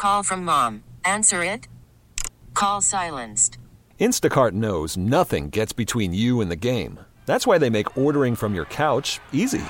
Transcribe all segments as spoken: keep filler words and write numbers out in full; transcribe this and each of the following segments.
Call from mom. Answer it. Call silenced. Instacart knows nothing gets between you and the game. That's why they make ordering from your couch easy.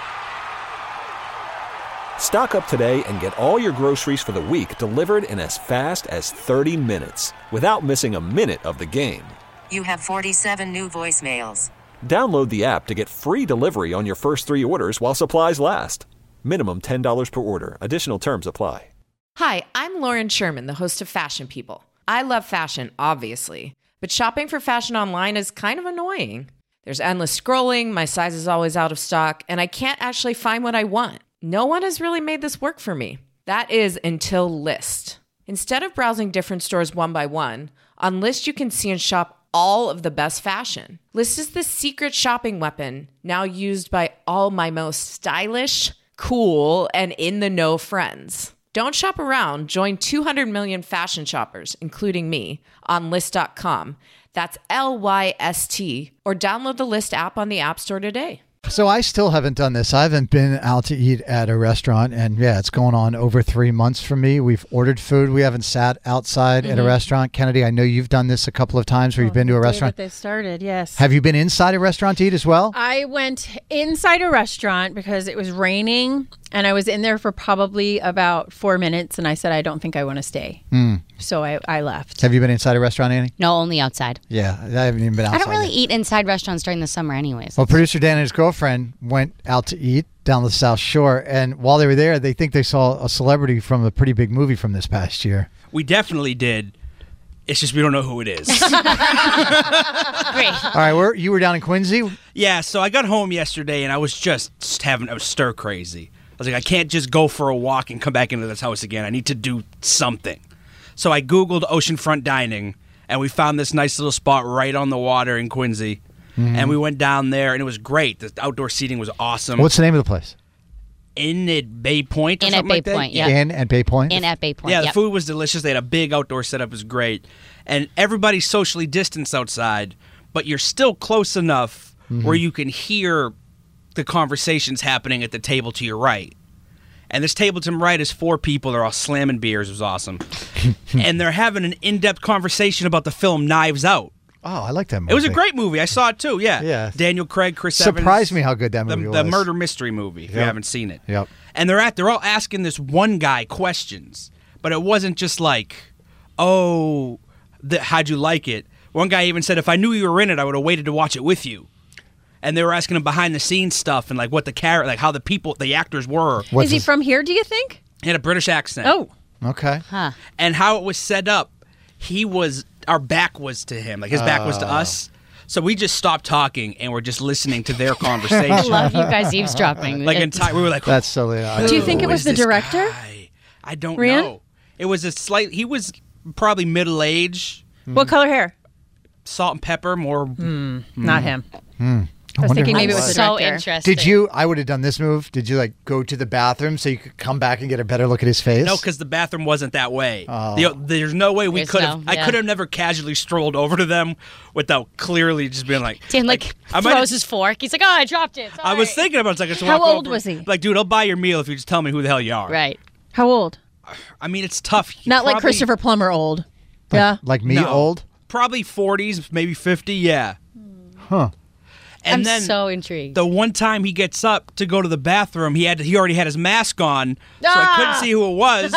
Stock up today and get all your groceries for the week delivered in as fast as thirty minutes without missing a minute of the game. You have forty-seven new voicemails. Download the app to get free delivery on your first three orders while supplies last. Minimum ten dollars per order. Additional terms apply. Hi, I'm Lauren Sherman, the host of Fashion People. I love fashion, obviously, but shopping for fashion online is kind of annoying. There's endless scrolling, my size is always out of stock, and I can't actually find what I want. No one has really made this work for me. That is until Lyst. Instead of browsing different stores one by one, on Lyst you can see and shop all of the best fashion. Lyst is the secret shopping weapon now used by all my most stylish, cool, and in-the-know friends. Don't shop around. Join two hundred million fashion shoppers, including me, on Lyst dot com. That's L Y S T. Or download the Lyst app on the App Store today. So I still haven't done this. I haven't been out to eat at a restaurant, and yeah, it's going on over three months for me. We've ordered food. We haven't sat outside mm-hmm. at a restaurant. Kennedy, I know you've done this a couple of times where oh, you've been to a restaurant. They started, yes. Have you been inside a restaurant to eat as well? I went inside a restaurant because it was raining, and I was in there for probably about four minutes, and I said, I don't think I want to stay. Mm. So I, I left. Have you been inside a restaurant, Annie? No, only outside. Yeah, I haven't even been outside. I don't really yet. eat inside restaurants during the summer anyways. Well, producer Dan and his girlfriend went out to eat down the South Shore, and while they were there, they think they saw a celebrity from a pretty big movie from this past year. We definitely did. It's just we don't know who it is. Great. All right, where, you were down in Quincy? Yeah, so I got home yesterday, and I was just, just having, I was stir crazy. I was like, I can't just go for a walk and come back into this house again. I need to do something. So I Googled oceanfront dining, and we found this nice little spot right on the water in Quincy. Mm-hmm. And we went down there, and it was great. The outdoor seating was awesome. What's the name of the place? Inn at Bay Point or Inn something at like Bay that? Point, yeah. Inn at Bay Point? Inn at Bay Point, Yeah, the yep. food was delicious. They had a big outdoor setup. It was great. And everybody's socially distanced outside, but you're still close enough mm-hmm. where you can hear the conversations happening at the table to your right. And this table to my right is four people. They're all slamming beers. It was awesome. And they're having an in-depth conversation about the film Knives Out. Oh, I like that movie. It was a great movie. I saw it too, yeah. Yeah. Daniel Craig, Chris Evans. Surprised me how good that movie the, was. The murder mystery movie, if yep. you haven't seen it. Yep. And they're at they're all asking this one guy questions. But it wasn't just like, oh, the, how'd you like it? One guy even said, if I knew you were in it, I would have waited to watch it with you. And they were asking him behind the scenes stuff and like what the character, like how the people, the actors were. What's Is he his... from here, do you think? He had a British accent. Oh. Okay. Huh. And how it was set up, he was, our back was to him. Like his back uh. was to us. So we just stopped talking and we're just listening to their conversation. I love you guys eavesdropping. Like entire, we were like, that's so yeah. Do you think it was the director? Guy? I don't Rian? know. It was a slight, he was probably middle age. What color hair? Salt and pepper, more. Mm, mm. Not him. Mm. I, I was thinking maybe it was the so director. Interesting. Did you, I would have done this move, did you like go to the bathroom so you could come back and get a better look at his face? No, because the bathroom wasn't that way. Oh. The, there's no way we There's could have, no, yeah. I could have never casually strolled over to them without clearly just being like. Dan like, like throws his fork. He's like, oh, I dropped it. I was thinking about it. Like, so How old over. was he? Like, dude, I'll buy your meal if you just tell me who the hell you are. Right. How old? I mean, it's tough. He Not probably, like Christopher Plummer old. Like, yeah. Like me no, old? Probably forties, maybe fifty, yeah. Huh. And I'm then so intrigued. The one time he gets up to go to the bathroom, he had to, he already had his mask on, so ah! I couldn't see who it was.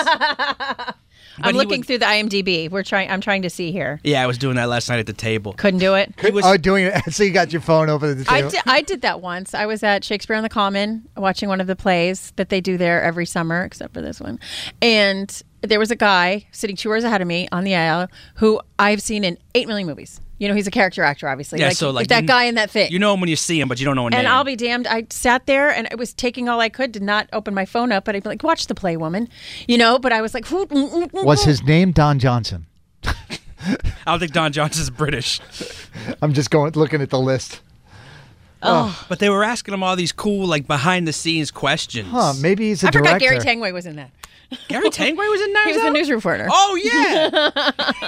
I'm looking would, through the I M D B. We're trying. I'm trying to see here. Yeah, I was doing that last night at the table. Couldn't do it. Could, was, oh, doing it. So you got your phone over at the table. I did, I did that once. I was at Shakespeare on the Common watching one of the plays that they do there every summer, except for this one, and there was a guy sitting two rows ahead of me on the aisle who I've seen in eight million movies. You know, he's a character actor, obviously. Yeah, like, so like that you, guy in that thing. You know him when you see him, but you don't know a name. And I'll be damned. I sat there and I was taking all I could to not open my phone up, but I'd be like, watch the play, woman. You know, but I was like, mm, mm, mm, was his name Don Johnson? I don't think Don Johnson's British. I'm just going looking at the list. Oh. But they were asking him all these cool, like, behind-the-scenes questions. Huh, maybe he's a I director. I forgot Gary Tangway was in that. Gary Tangway was in Knives He was Out? the news reporter. Oh, yeah.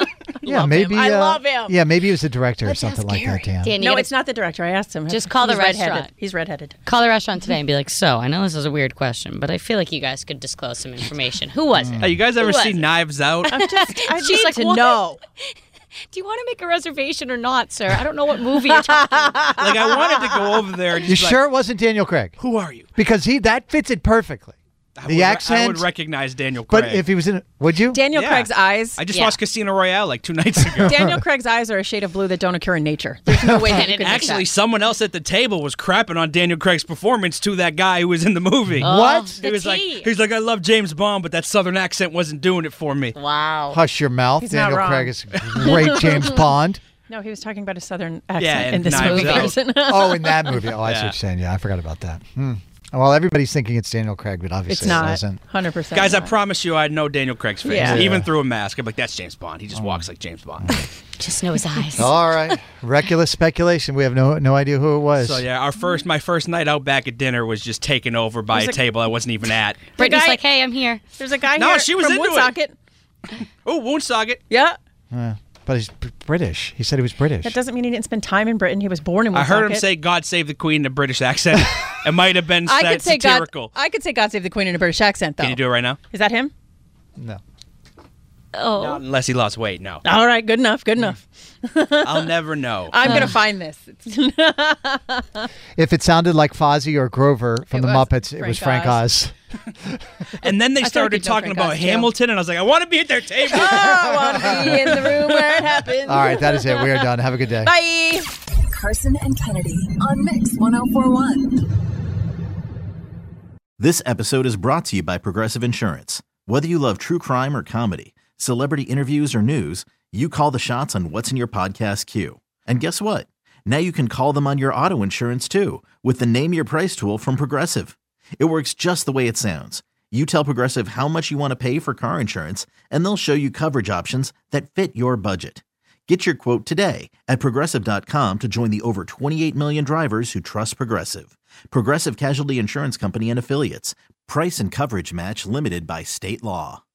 Yeah, love maybe. him. I uh, love him. Yeah, maybe he was a director or something like that, Dan. Dan, you No, gotta it's not the director. I asked him. Just call the He's redheaded. restaurant. He's redheaded. call the restaurant today and be like, so, I know this is a weird question, but I feel like you guys could disclose some information. Who was it? Hey, you guys ever was seen it? Knives Out? I'm just. I She's need like, to what? know. Do you want to make a reservation or not, sir? I don't know what movie you're talking about. Like, I wanted to go over there and You just be like, sure it wasn't Daniel Craig? who are you? Because he that fits it perfectly. I The would re- accent. I would recognize Daniel Craig. But if he was in, would you? Daniel Yeah. Craig's eyes. I just Yeah. watched Casino Royale like two nights ago. Daniel Craig's eyes are a shade of blue that don't occur in nature. There's no way that you could Actually, mix someone else at the table was crapping on Daniel Craig's performance to that guy who was in the movie. What? The he was like, tea. he was like, I love James Bond, but that southern accent wasn't doing it for me. Wow. Hush your mouth. He's not Daniel wrong. Craig is a great James Bond. that. No, he was talking about a southern accent Yeah, in and this Knives movie. Out. Person. Oh, in that movie. Oh, I see Yeah. what you're saying. Yeah, I forgot about that. Hmm. Well, everybody's thinking it's Daniel Craig, but obviously It's it not. doesn't. one hundred percent. Guys, I not. promise you I know Daniel Craig's face. Yeah. Even Yeah. through a mask. I'm like, that's James Bond. He just walks like James Bond. Just know his eyes. All right. Reckless speculation. We have no no idea who it was. So yeah, our first, my first night out back at dinner was just taken over by a There's a- table I wasn't even at. Brittany's guy- like, hey, I'm here. There's a guy No, here she was from into it. Woonsocket. Oh, Woonsocket. Yeah. Yeah. But he's b- British. He said he was British. That doesn't mean he didn't spend time in Britain. He was born in I Woonsocket. heard him say "God save the Queen" in a British accent. It might have been I sat- could say God. satirical. I could say God save the Queen in a British accent, though. Can you do it right now? Is that him? No. Oh. Not unless he lost weight. No, All right, good enough. Good enough. I'll never know. I'm gonna find this. If it sounded like Fozzie or Grover from It the was Muppets, it Frank was Frank Oz. Oz. And then they I feel like started you'd know talking Frank about Oz, too. Hamilton, and I was like, I want to be at their table. I want to be in the room where it happened. All right, that is it. We are done. Have a good day. Bye. Carson and Kennedy on Mix one oh four one. This episode is brought to you by Progressive Insurance. Whether you love true crime or comedy, celebrity interviews or news, you call the shots on what's in your podcast queue. And guess what? Now you can call them on your auto insurance too with the Name Your Price tool from Progressive. It works just the way it sounds. You tell Progressive how much you want to pay for car insurance, and they'll show you coverage options that fit your budget. Get your quote today at Progressive dot com to join the over twenty-eight million drivers who trust Progressive. Progressive Casualty Insurance Company and Affiliates. Price and coverage match limited by state law.